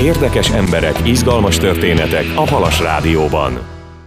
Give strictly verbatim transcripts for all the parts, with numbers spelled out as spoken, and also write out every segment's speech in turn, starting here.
Érdekes emberek, izgalmas történetek a Halas Rádióban.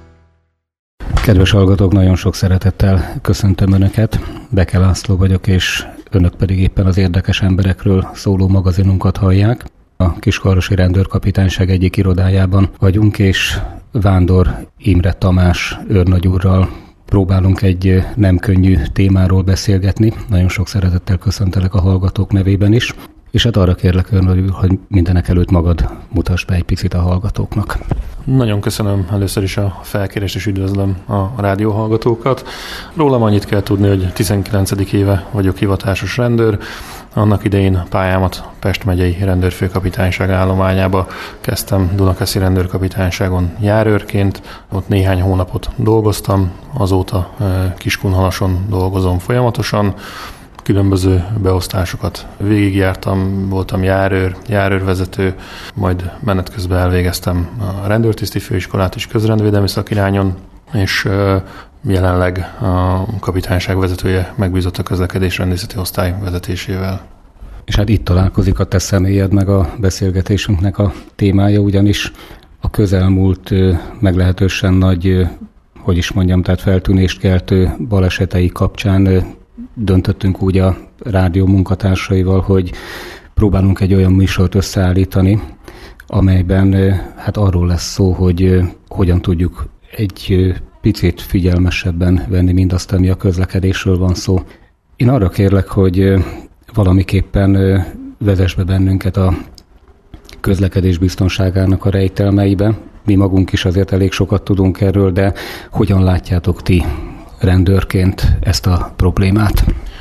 Kedves hallgatók, nagyon sok szeretettel köszöntöm Önöket. Beke László vagyok, és Önök pedig éppen az Érdekes emberekről szóló magazinunkat hallják. A Kiskunhalasi Rendőrkapitányság egyik irodájában vagyunk, és Vándor Imre Tamás őrnagy úrral próbálunk egy nem könnyű témáról beszélgetni. Nagyon sok szeretettel köszöntelek a hallgatók nevében is. És hát arra kérlek, őrnagy úr, hogy mindenek előtt magad mutass be egy picit a hallgatóknak. Nagyon köszönöm először is a felkérést, és üdvözlöm a rádióhallgatókat. Rólam annyit kell tudni, hogy tizenkilencedik éve vagyok hivatásos rendőr. Annak idején pályámat Pest megyei rendőrfőkapitányság állományába kezdtem, Dunakeszi rendőrkapitányságon járőrként. Ott néhány hónapot dolgoztam, azóta Kiskunhalason dolgozom folyamatosan. Különböző beosztásokat végigjártam, voltam járőr, járőrvezető, majd menet közben elvégeztem a rendőrtiszti főiskolát is közrendvédelmi szakirányon, és jelenleg a kapitányság vezetője megbízott a közlekedésrendészeti osztály vezetésével. És hát itt találkozik a te személyed meg a beszélgetésünknek a témája, ugyanis a közelmúlt meglehetősen nagy, hogy is mondjam, tehát feltűnést keltő balesetei kapcsán döntöttünk úgy a rádió munkatársaival, hogy próbálunk egy olyan műsort összeállítani, amelyben hát arról lesz szó, hogy hogyan tudjuk egy picit figyelmesebben venni mindazt, ami a közlekedésről van szó. Én arra kérlek, hogy valamiképpen vezess be bennünket a közlekedés biztonságának a rejtelmeibe. Mi magunk is azért elég sokat tudunk erről, de hogyan látjátok ti rendőrként ezt a problémát?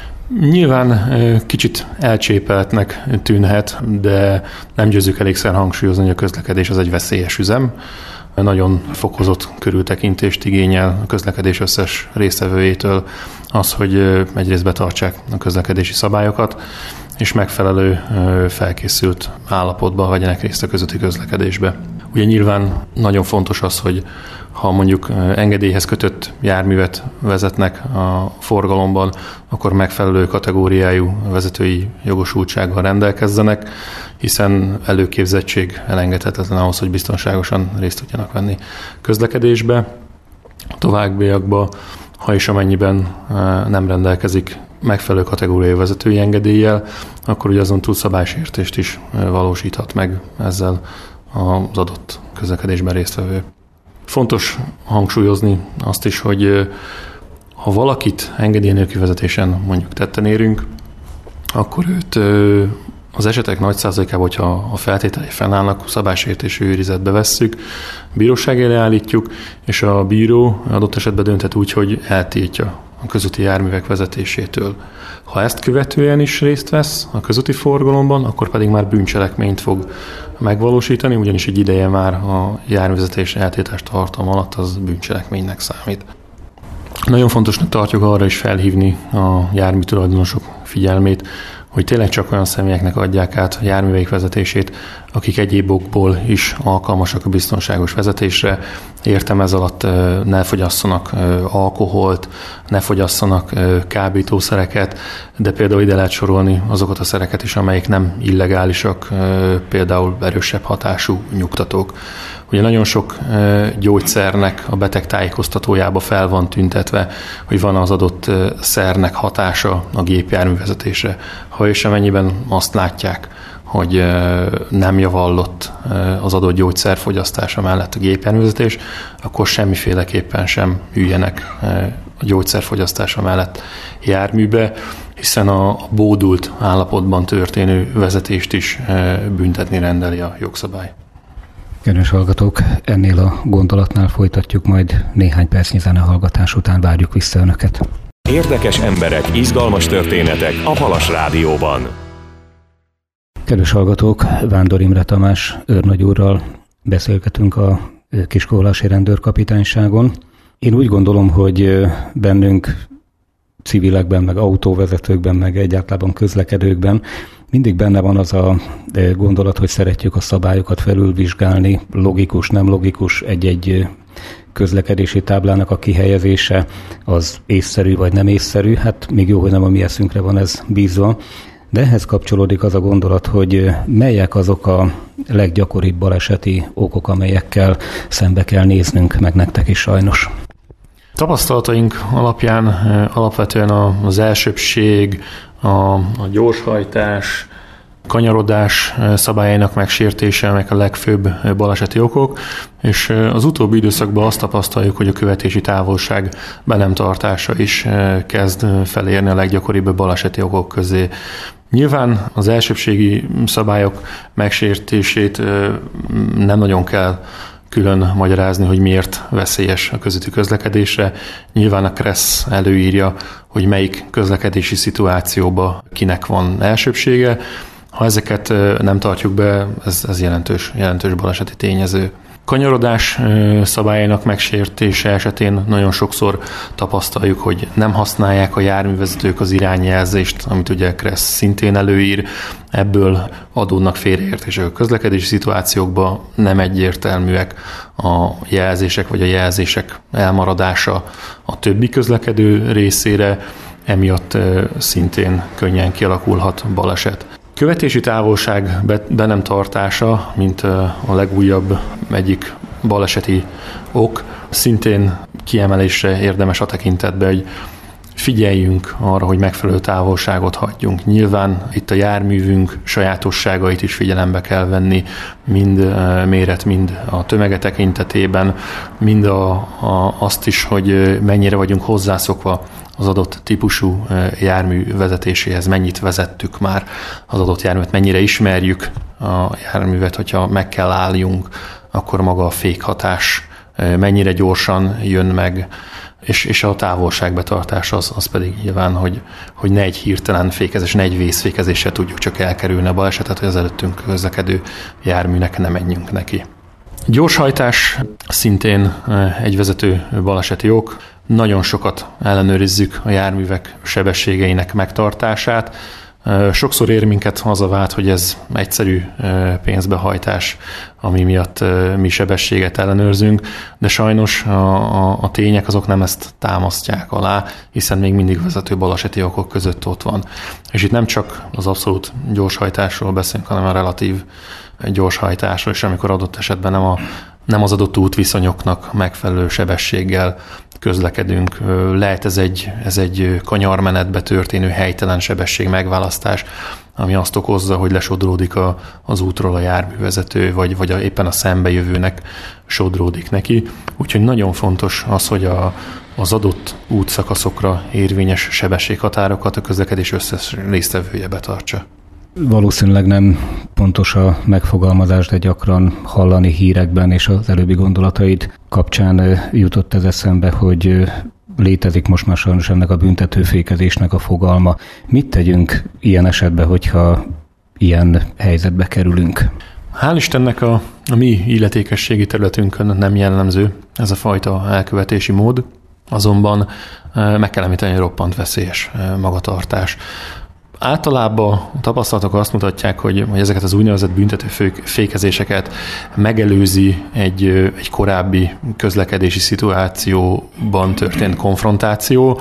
Nyilván kicsit elcsépeltnek tűnhet, de nem győzzük elégszer hangsúlyozni, hogy a közlekedés az egy veszélyes üzem. Nagyon fokozott körültekintést igényel a közlekedés összes résztvevőjétől az, hogy egyrészt betartsák a közlekedési szabályokat, és megfelelő felkészült állapotban vegyenek részt a közúti közlekedésbe. Ugye nyilván nagyon fontos az, hogy ha mondjuk engedélyhez kötött járművet vezetnek a forgalomban, akkor megfelelő kategóriájú vezetői jogosultsággal rendelkezzenek, hiszen előképzettség elengedhetetlen ahhoz, hogy biztonságosan részt tudjanak venni közlekedésbe. Továbbiakban, ha és amennyiben nem rendelkezik megfelelő kategóriai vezetői engedéllyel, akkor ugye azon túlszabálysértést is valósíthat meg ezzel az adott közlekedésben résztvevő. Fontos hangsúlyozni azt is, hogy ha valakit engedély nélküli vezetésen mondjuk tetten érünk, akkor őt az esetek nagy százalékában, hogyha a feltételei fennállnak, szabálysértési őrizetbe vesszük, bíróság elé állítjuk, és a bíró adott esetben dönthet úgy, hogy eltiltja a közúti járművek vezetésétől. Ha ezt követően is részt vesz a közúti forgalomban, akkor pedig már bűncselekményt fog megvalósítani, ugyanis egy ideje már a járművezetés eltiltás tartalma alatt az bűncselekménynek számít. Nagyon fontosnak tartjuk arra is felhívni a járműtulajdonosok figyelmét, hogy tényleg csak olyan személyeknek adják át a járműveik vezetését, akik egyéb okból is alkalmasak a biztonságos vezetésre. Értem ez alatt ne fogyasszanak alkoholt, ne fogyasszanak kábítószereket, de például ide lehet sorolni azokat a szereket is, amelyek nem illegálisak, például erősebb hatású nyugtatók. Ugye nagyon sok gyógyszernek a beteg tájékoztatójába fel van tüntetve, hogy van az adott szernek hatása a gépjárművezetésre. Ha és amennyiben azt látják, hogy nem javallott az adott gyógyszer fogyasztása mellett a gépjárművezetés, akkor semmiféleképpen sem üljenek a gyógyszer fogyasztása mellett járműbe, hiszen a bódult állapotban történő vezetést is büntetni rendeli a jogszabály. Kedves hallgatók, ennél a gondolatnál folytatjuk, majd néhány percnyi zenehallgatás után várjuk vissza Önöket. Érdekes emberek, izgalmas történetek a Halas Rádióban. Kedves hallgatók, Vándor Imre Tamás őrnagy úrral beszélgetünk a Kiskunhalasi Rendőrkapitányságon. Én úgy gondolom, hogy bennünk civilekben, meg autóvezetőkben, meg egyáltalán közlekedőkben mindig benne van az a gondolat, hogy szeretjük a szabályokat felülvizsgálni, logikus, nem logikus, egy-egy közlekedési táblának a kihelyezése az észszerű vagy nem észszerű. Hát még jó, hogy nem a mi eszünkre van ez bízva. De ehhez kapcsolódik az a gondolat, hogy melyek azok a leggyakoribb baleseti okok, amelyekkel szembe kell néznünk, meg nektek is sajnos. Tapasztalataink alapján alapvetően az elsőbbség, a, a gyorshajtás, kanyarodás szabályainak megsértése, meg a legfőbb baleseti okok, és az utóbbi időszakban azt tapasztaljuk, hogy a követési távolság be nem tartása is kezd felérni a leggyakoribb baleseti okok közé. Nyilván az elsőbbségi szabályok megsértését nem nagyon kell külön magyarázni, hogy miért veszélyes a közúti közlekedésre. Nyilván a KRESZ előírja, hogy melyik közlekedési szituációban kinek van elsőbbsége. Ha ezeket nem tartjuk be, ez, ez jelentős, jelentős baleseti tényező. Kanyarodás szabályainak megsértése esetén nagyon sokszor tapasztaljuk, hogy nem használják a járművezetők az irányjelzést, amit ugye KRESZ szintén előír, ebből adódnak félreértések a közlekedési szituációkban, nem egyértelműek a jelzések vagy a jelzések elmaradása a többi közlekedő részére, emiatt szintén könnyen kialakulhat baleset. Követési távolság be, be nem tartása, mint a legújabb egyik baleseti ok, szintén kiemelésre érdemes a tekintetben, hogy figyeljünk arra, hogy megfelelő távolságot hagyjunk. Nyilván itt a járművünk sajátosságait is figyelembe kell venni, mind méret, mind a tömege tekintetében, mind a, a, azt is, hogy mennyire vagyunk hozzászokva az adott típusú jármű vezetéséhez, mennyit vezettük már az adott járművet, mennyire ismerjük a járművet, hogyha meg kell álljunk, akkor maga a fékhatás mennyire gyorsan jön meg, és, és a távolságbetartás az, az pedig nyilván, hogy, hogy ne egy hirtelen fékezés, ne egy vészfékezéssel tudjuk csak elkerülni a balesetet, hogy az előttünk közlekedő járműnek ne menjünk neki. Gyorshajtás szintén egy vezető baleseti ok. Nagyon sokat ellenőrizzük a járművek sebességeinek megtartását. Sokszor ér minket az a vád, hogy ez egyszerű pénzbehajtás, ami miatt mi sebességet ellenőrzünk, de sajnos a, a, a tények azok nem ezt támasztják alá, hiszen még mindig vezető baleseti okok között ott van. És itt nem csak az abszolút gyorshajtásról beszélünk, hanem a relatív gyorshajtásról, és amikor adott esetben nem, a, nem az adott útviszonyoknak megfelelő sebességgel közlekedünk. Lehet ez egy, ez egy kanyarmenetbe történő helytelen sebesség megválasztás, ami azt okozza, hogy lesodródik a, az útról a járművezető, vagy, vagy a, éppen a szembejövőnek sodródik neki. Úgyhogy nagyon fontos az, hogy a, az adott útszakaszokra érvényes sebességhatárokat a közlekedés összes résztvevője betartsa. Valószínűleg nem pontos a megfogalmazás, de gyakran hallani hírekben, és az előbbi gondolataid kapcsán jutott ez eszembe, hogy létezik most már sajnos ennek a büntetőfékezésnek a fogalma. Mit tegyünk ilyen esetben, hogyha ilyen helyzetbe kerülünk? Hál' Istennek a, a mi illetékességi területünkön nem jellemző ez a fajta elkövetési mód, azonban meg kell említeni, hogy roppant veszélyes magatartás. Általában a tapasztalatok azt mutatják, hogy, hogy ezeket az úgynevezett büntető fékezéseket megelőzi egy, egy korábbi közlekedési szituációban történt konfrontáció.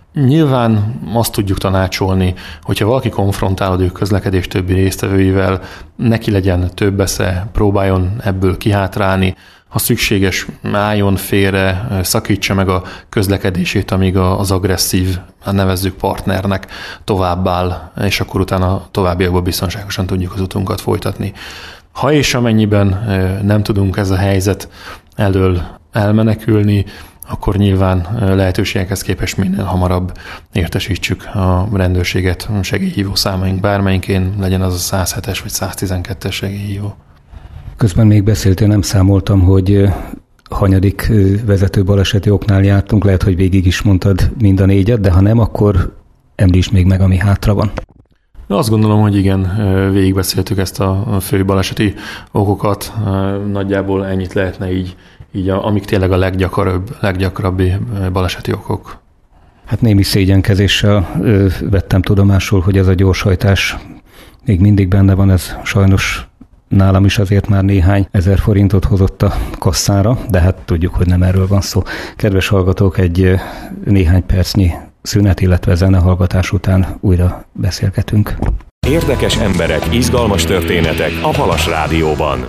Nyilván azt tudjuk tanácsolni, hogyha valaki konfrontálódik közlekedés többi résztvevőivel, neki legyen több esze, próbáljon ebből kihátrálni, ha szükséges, álljon félre, szakítsa meg a közlekedését, amíg az agresszív, nevezzük partnernek továbbáll, és akkor utána továbbiakban biztonságosan tudjuk az utunkat folytatni. Ha és amennyiben nem tudunk ez a helyzet elől elmenekülni, akkor nyilván lehetőségekhez képest minél hamarabb értesítsük a rendőrséget, segélyhívó számaink bármelyikén, legyen az a száz hetes vagy száz tizenkettes segélyhívó. Közben még beszéltél, nem számoltam, hogy hanyadik vezető baleseti oknál jártunk, lehet, hogy végig is mondtad mind a négyet, de ha nem, akkor említsd még meg, ami hátra van. Azt gondolom, hogy igen, végigbeszéltük ezt a fő baleseti okokat, nagyjából ennyit lehetne így, így amik tényleg a leggyakoribb, leggyakrabbi baleseti okok. Hát némi szégyenkezéssel vettem tudomásul, hogy ez a gyorshajtás még mindig benne van, ez sajnos nálam is azért már néhány ezer forintot hozott a kasszára, de hát tudjuk, hogy nem erről van szó. Kedves hallgatók, egy néhány percnyi szünet, illetve zenehallgatás után újra beszélgetünk. Érdekes emberek, izgalmas történetek a Halas Rádióban.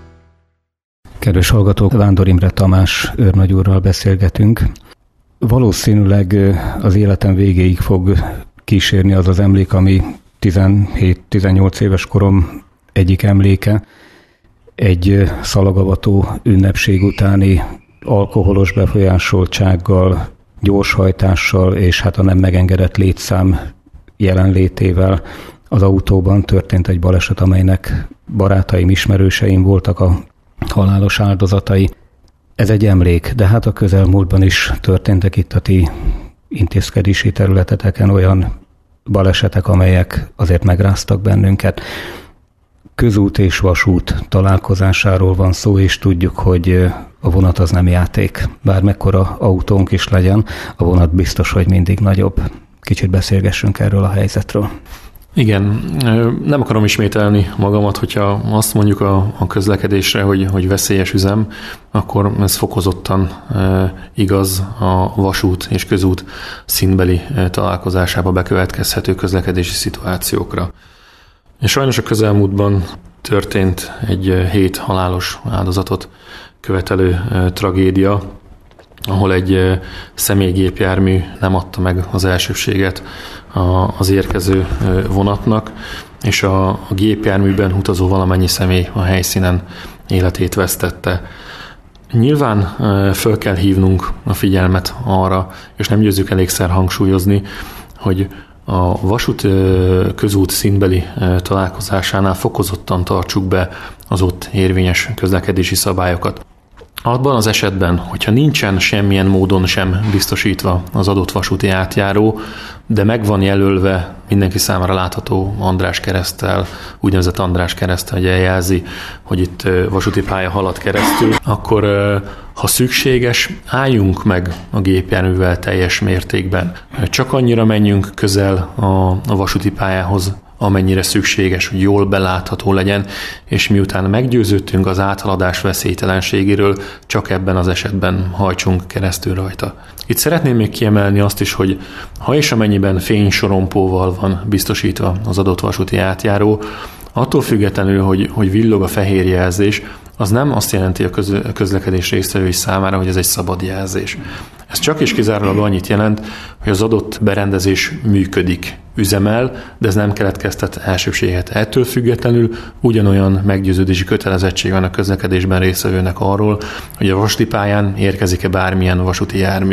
Kedves hallgatók, Vándor Imre Tamás őrnagy úrral beszélgetünk. Valószínűleg az életem végéig fog kísérni az az emlék, ami tizenhét-tizennyolc éves korom egyik emléke. Egy szalagavató ünnepség utáni alkoholos befolyásoltsággal, gyorshajtással és hát a nem megengedett létszám jelenlétével az autóban történt egy baleset, amelynek barátaim, ismerőseim voltak a halálos áldozatai. Ez egy emlék, de hát a közelmúltban is történtek itt a ti intézkedési területeteken olyan balesetek, amelyek azért megráztak bennünket. Közút és vasút találkozásáról van szó, és tudjuk, hogy a vonat az nem játék. Bármekkora autónk is legyen, a vonat biztos, hogy mindig nagyobb. Kicsit beszélgessünk erről a helyzetről. Igen, nem akarom ismételni magamat, hogyha azt mondjuk a, a közlekedésre, hogy, hogy veszélyes üzem, akkor ez fokozottan e, igaz a vasút és közút színbeli e, találkozásába bekövetkezhető közlekedési szituációkra. És sajnos a közelmúltban történt egy hét halálos áldozatot követelő e, tragédia, ahol egy személygépjármű nem adta meg az elsőbséget az érkező vonatnak, és a, a gépjárműben utazó valamennyi személy a helyszínen életét vesztette. Nyilván föl kell hívnunk a figyelmet arra, és nem győzzük elégszer hangsúlyozni, hogy a vasút közút színbeli találkozásánál fokozottan tartsuk be az ott érvényes közlekedési szabályokat. Abban az esetben, hogyha nincsen semmilyen módon sem biztosítva az adott vasúti átjáró, de meg van jelölve mindenki számára látható András kereszttel, úgynevezett András kereszttel, hogy eljelzi, hogy itt vasúti pálya halad keresztül, akkor ha szükséges, álljunk meg a gépjárművel teljes mértékben. Csak annyira menjünk közel a, a vasúti pályához, amennyire szükséges, hogy jól belátható legyen, és miután meggyőződtünk az áthaladás veszélytelenségéről, csak ebben az esetben hajtsunk keresztül rajta. Itt szeretném még kiemelni azt is, hogy ha és amennyiben fénysorompóval van biztosítva az adott vasúti átjáró, attól függetlenül, hogy, hogy villog a fehér jelzés, az nem azt jelenti a közlekedés résztvevői számára, hogy ez egy szabad jelzés. Ez csak és kizárólag annyit jelent, hogy az adott berendezés működik, üzemel, de ez nem keletkeztet elsőbséget. Ettől függetlenül ugyanolyan meggyőződési kötelezettség van a közlekedésben résztvevőnek arról, hogy a vasúti pályán érkezik-e bármilyen vasúti jármű.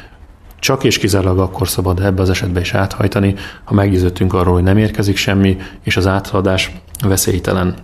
Csak és kizárólag akkor szabad ebbe az esetben is áthajtani, ha meggyőződtünk arról, hogy nem érkezik semmi, és az áthaladás veszélytelen.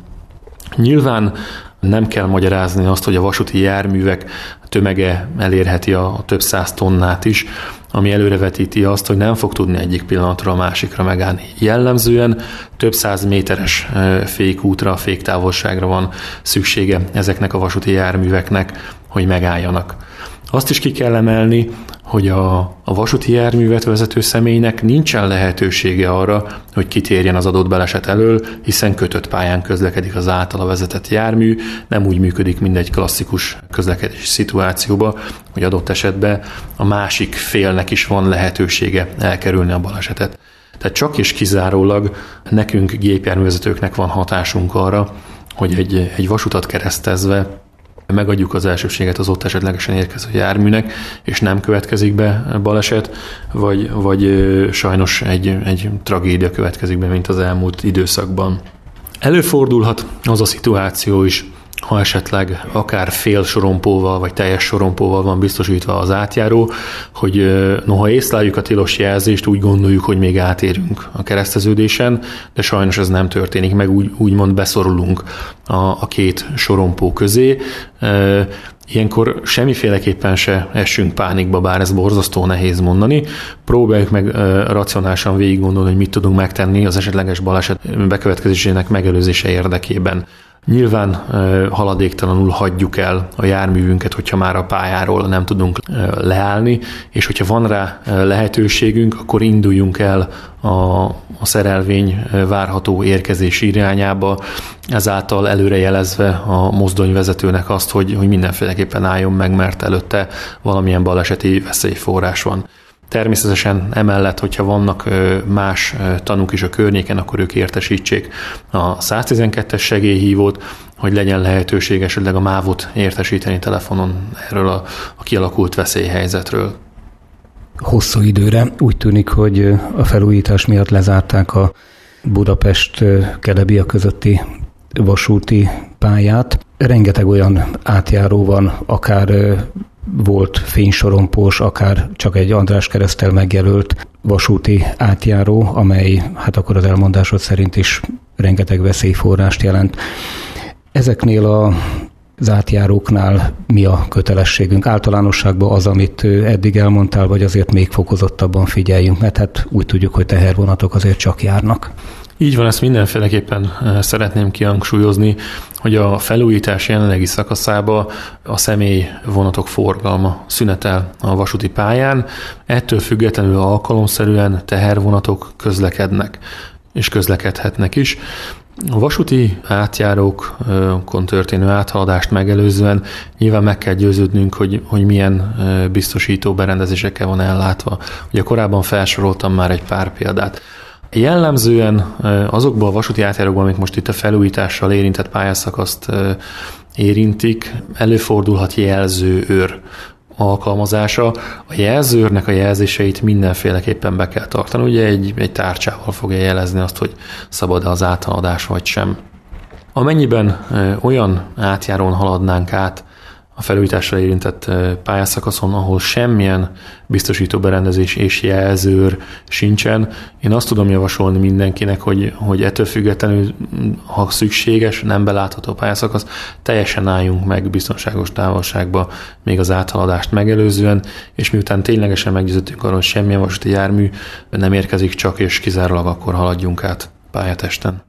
Nyilván nem kell magyarázni azt, hogy a vasúti járművek tömege elérheti a több száz tonnát is, ami előrevetíti azt, hogy nem fog tudni egyik pillanatról a másikra megállni. Jellemzően több száz méteres fékútra, féktávolságra van szüksége ezeknek a vasúti járműveknek, hogy megálljanak. Azt is ki kell emelni, hogy a, a vasúti járművet vezető személynek nincsen lehetősége arra, hogy kitérjen az adott baleset elől, hiszen kötött pályán közlekedik az általa vezetett jármű, nem úgy működik, mint egy klasszikus közlekedési szituációban, hogy adott esetben a másik félnek is van lehetősége elkerülni a balesetet. Tehát csak és kizárólag nekünk gépjárművezetőknek van hatásunk arra, hogy egy, egy vasutat keresztezve megadjuk az elsőbséget az ott esetlegesen érkező járműnek, és nem következik be baleset, vagy, vagy sajnos egy, egy tragédia következik be, mint az elmúlt időszakban. Előfordulhat az a szituáció is, ha esetleg akár fél sorompóval, vagy teljes sorompóval van biztosítva az átjáró, hogy noha észleljük a tilos jelzést, úgy gondoljuk, hogy még átérünk a kereszteződésen, de sajnos ez nem történik, meg úgy, úgymond beszorulunk a, a két sorompó közé. Ilyenkor semmiféleképpen se essünk pánikba, bár ez borzasztó nehéz mondani. Próbáljuk meg racionálisan végig gondolni, hogy mit tudunk megtenni az esetleges baleset bekövetkezésének megelőzése érdekében. Nyilván haladéktalanul hagyjuk el a járművünket, hogyha már a pályáról nem tudunk leállni, és hogyha van rá lehetőségünk, akkor induljunk el a, a szerelvény várható érkezés irányába, ezáltal előrejelezve a mozdonyvezetőnek azt, hogy, hogy mindenféleképpen álljon meg, mert előtte valamilyen baleseti veszélyforrás van. Természetesen emellett, hogyha vannak más tanúk is a környéken, akkor ők értesítsék a száztizenkettes segélyhívót, hogy legyen lehetőség esetleg a mávot értesíteni telefonon erről a, a kialakult veszélyhelyzetről. Hosszú időre úgy tűnik, hogy a felújítás miatt lezárták a Budapest-Kelebia közötti vasúti pályát. Rengeteg olyan átjáró van, akár volt fénysorompós, akár csak egy András kereszttel megjelölt vasúti átjáró, amely hát akkor az elmondásod szerint is rengeteg veszélyforrást jelent. Ezeknél a az átjáróknál mi a kötelességünk? Általánosságban az, amit eddig elmondtál, vagy azért még fokozottabban figyeljünk, mert hát úgy tudjuk, hogy tehervonatok azért csak járnak. Így van, ezt mindenféleképpen szeretném kihangsúlyozni, hogy a felújítás jelenlegi szakaszában a személyvonatok forgalma szünetel a vasúti pályán, ettől függetlenül alkalomszerűen tehervonatok közlekednek, és közlekedhetnek is. A vasúti átjárókon történő áthaladást megelőzően nyilván meg kell győződnünk, hogy, hogy milyen biztosító berendezésekkel van ellátva. Ugye korábban felsoroltam már egy pár példát. Jellemzően azokban a vasúti átjárókban, amik most itt a felújítással érintett pályaszakaszt érintik, előfordulhat jelzőőr alkalmazása. A jelzőrnek a jelzéseit mindenféleképpen be kell tartani. Ugye egy, egy tárcsával fogja jelezni azt, hogy szabad-e az áthaladás vagy sem. Amennyiben olyan átjárón haladnánk át a felújításra érintett pályaszakaszon, ahol semmilyen biztosító berendezés és jelzőr sincsen, én azt tudom javasolni mindenkinek, hogy, hogy ettől függetlenül, ha szükséges, nem belátható pályaszakasz, teljesen álljunk meg biztonságos távolságba még az áthaladást megelőzően, és miután ténylegesen meggyőződtünk arról, hogy semmilyen vasúti jármű nem érkezik, csak és kizárólag akkor haladjunk át pályatesten.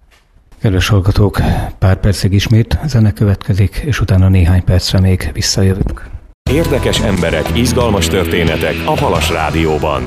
Kedves hallgatók, pár percig ismét zene következik, és utána néhány percre még visszajövünk. Érdekes emberek, izgalmas történetek a Halas Rádióban.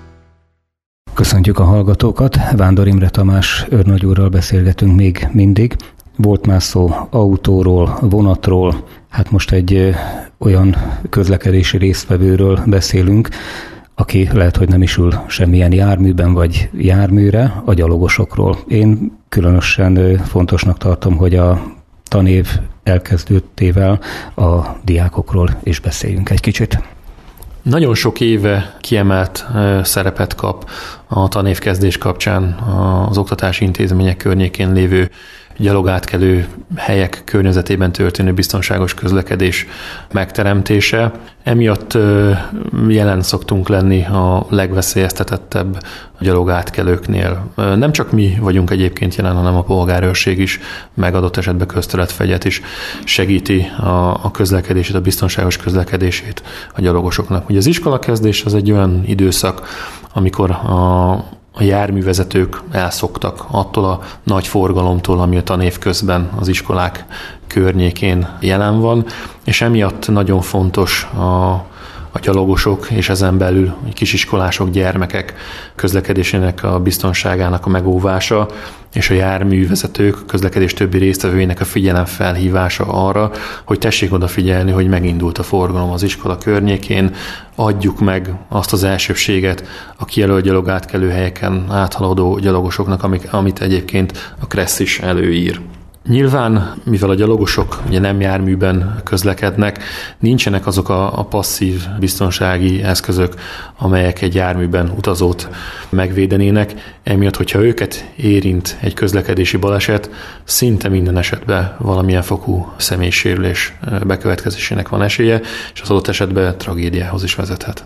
Köszöntjük a hallgatókat, Vándor Imre Tamás őrnagy úrral beszélgetünk még mindig. Volt már szó autóról, vonatról, hát most egy olyan közlekedési résztvevőről beszélünk, aki lehet, hogy nem is ül semmilyen járműben vagy járműre, a gyalogosokról. Én különösen fontosnak tartom, hogy a tanév elkezdődtével a diákokról is beszéljünk egy kicsit. Nagyon sok éve kiemelt szerepet kap a tanévkezdés kapcsán az oktatási intézmények környékén lévő gyalogátkelő helyek környezetében történő biztonságos közlekedés megteremtése. Emiatt jelen szoktunk lenni a legveszélyeztetettebb gyalogátkelőknél. Nem csak mi vagyunk egyébként jelen, hanem a polgárőrség is, meg adott esetben közterületfegyet is segíti a közlekedését, a biztonságos közlekedését a gyalogosoknak. Ugye az iskolakezdés az egy olyan időszak, amikor a A járművezetők elszoktak attól a nagy forgalomtól, ami a tanév közben az iskolák környékén jelen van, és emiatt nagyon fontos a, a gyalogosok és ezen belül kisiskolások, gyermekek közlekedésének a biztonságának a megóvása, és a járművezetők, közlekedés többi résztvevőinek a figyelem felhívása arra, hogy tessék odafigyelni, hogy megindult a forgalom az iskola környékén, adjuk meg azt az elsőbséget a kijelölt gyalogátkelő helyeken áthaladó gyalogosoknak, amit egyébként a KRESZ is előír. Nyilván, mivel a gyalogosok ugye nem járműben közlekednek, nincsenek azok a, a passzív biztonsági eszközök, amelyek egy járműben utazót megvédenének. Emiatt, hogyha őket érint egy közlekedési baleset, szinte minden esetben valamilyen fokú személysérülés bekövetkezésének van esélye, és az adott esetben tragédiához is vezethet.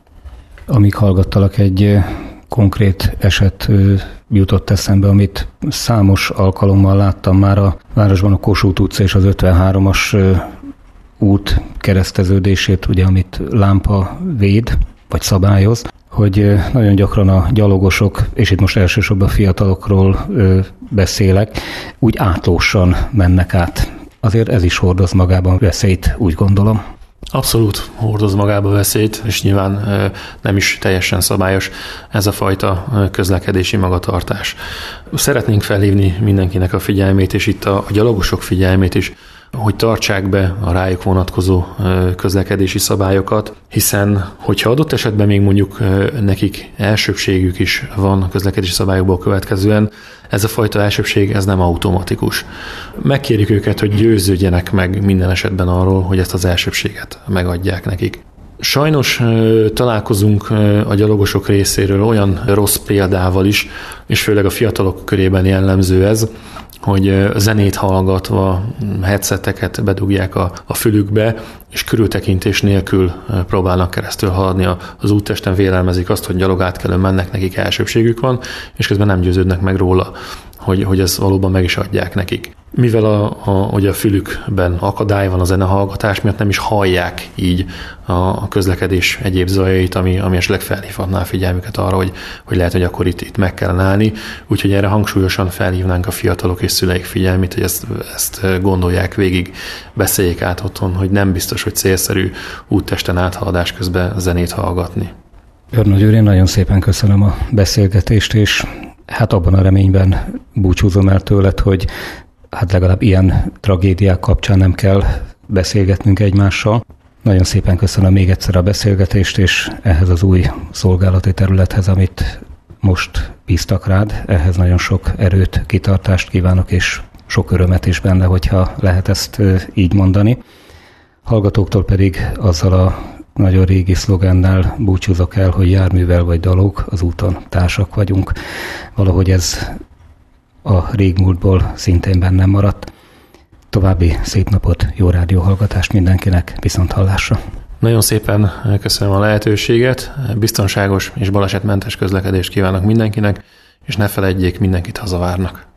Amíg hallgattalak, egy konkrét eset jutott eszembe, amit számos alkalommal láttam már a városban, a Kossuth utca és az ötvenhármas út kereszteződését, ugye, amit lámpa véd, vagy szabályoz, hogy nagyon gyakran a gyalogosok, és itt most elsősorban a fiatalokról beszélek, úgy átlósan mennek át. Azért ez is hordoz magában veszélyt, úgy gondolom. Abszolút hordoz magába veszélyt, és nyilván nem is teljesen szabályos ez a fajta közlekedési magatartás. Szeretnénk felhívni mindenkinek a figyelmét, és itt a gyalogosok figyelmét is hogy tartsák be a rájuk vonatkozó közlekedési szabályokat, hiszen hogyha adott esetben még mondjuk nekik elsőbségük is van a közlekedési szabályokból következően, ez a fajta elsőbség ez nem automatikus. Megkérjük őket, hogy győződjenek meg minden esetben arról, hogy ezt az elsőbséget megadják nekik. Sajnos találkozunk a gyalogosok részéről olyan rossz példával is, és főleg a fiatalok körében jellemző ez, hogy zenét hallgatva, headseteket bedugják a, a fülükbe, és körültekintés nélkül próbálnak keresztül haladni az úttesten, vélelmezik azt, hogy gyalogátkelőn mennek, nekik elsőbségük van, és közben nem győződnek meg róla, hogy, hogy ezt valóban meg is adják nekik. Mivel a, a, hogy a fülükben akadály van a zenehallgatás miatt, nem is hallják így a közlekedés egyéb zajait, ami, ami esetleg felhívhatná a figyelmüket arra, hogy, hogy lehet, hogy akkor itt, itt meg kellene állni. Úgyhogy erre hangsúlyosan felhívnánk a fiatalok és szüleik figyelmét, hogy ezt, ezt gondolják végig, beszéljék át otthon, hogy nem biztos, hogy célszerű úttesten áthaladás közben zenét hallgatni. Örnő Győr, én nagyon szépen köszönöm a beszélgetést, és hát abban a reményben búcsúzom el tőled, hogy hát legalább ilyen tragédiák kapcsán nem kell beszélgetnünk egymással. Nagyon szépen köszönöm még egyszer a beszélgetést, és ehhez az új szolgálati területhez, amit most bíztak rád, ehhez nagyon sok erőt, kitartást kívánok, és sok örömet is benne, hogyha lehet ezt így mondani. Hallgatóktól pedig azzal a nagyon régi szlogennel búcsúzok el, hogy járművel vagy dalok, az úton társak vagyunk. Valahogy ez a régmúltból szintén bennem maradt. További szép napot, jó rádióhallgatást mindenkinek, viszont hallásra. Nagyon szépen köszönöm a lehetőséget, biztonságos és balesetmentes közlekedést kívánok mindenkinek, és ne feledjék, mindenkit hazavárnak.